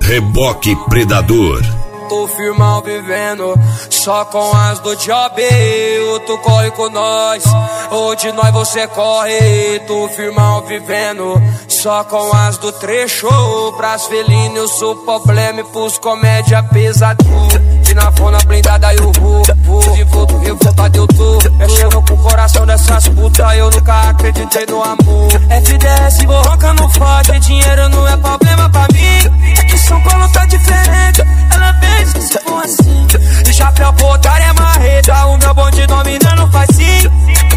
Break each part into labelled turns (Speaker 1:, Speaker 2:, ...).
Speaker 1: Reboque Predador.
Speaker 2: Tô firmão vivendo só com as do job. Tu corre com nós, ou de nós você corre. Tô firmão vivendo só com as do trecho. Pras felíneos o problema e pros comédia pesadinho. E na fona blindada eu vou de volta, revoltado eu tô. Mexendo com o coração dessas putas, eu nunca acreditei no amor. FDS borroca não fode, dinheiro não é problema pra mim. É que São Paulo tá diferente, ela fez que se for assim. E chapéu botar é marreta, o meu bonde dominando faz sim.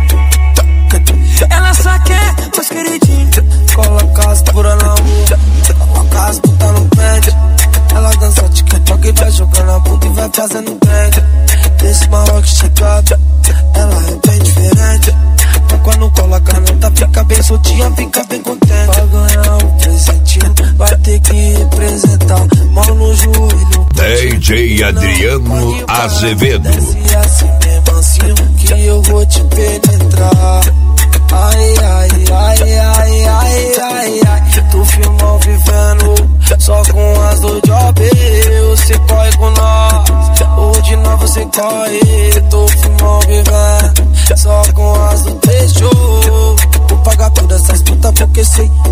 Speaker 2: Ela só quer os queridinhos.
Speaker 3: Coloca as pura na rua, coloca as putas no pente. Ela dança TikTok e vai jogando a bunda e vai fazendo trend. Desse Marroque chegado, ela é bem diferente. Mas quando coloca a nota fica bem soltinha, fica bem contente. Pra ganhar um presentinho vai ter que representar. Mão no joelho,
Speaker 1: DJ Adriano Azevedo.
Speaker 3: Desce assim bem mansinho que eu vou te penetrar. Ai, ai, ai, ai, ai, ai, ai. Tu filmão vivendo só com as do job. Você corre com nós, ou de nós você corre. Tu filmão vivendo só com as do trecho. Vou pagar todas essas putas porque sei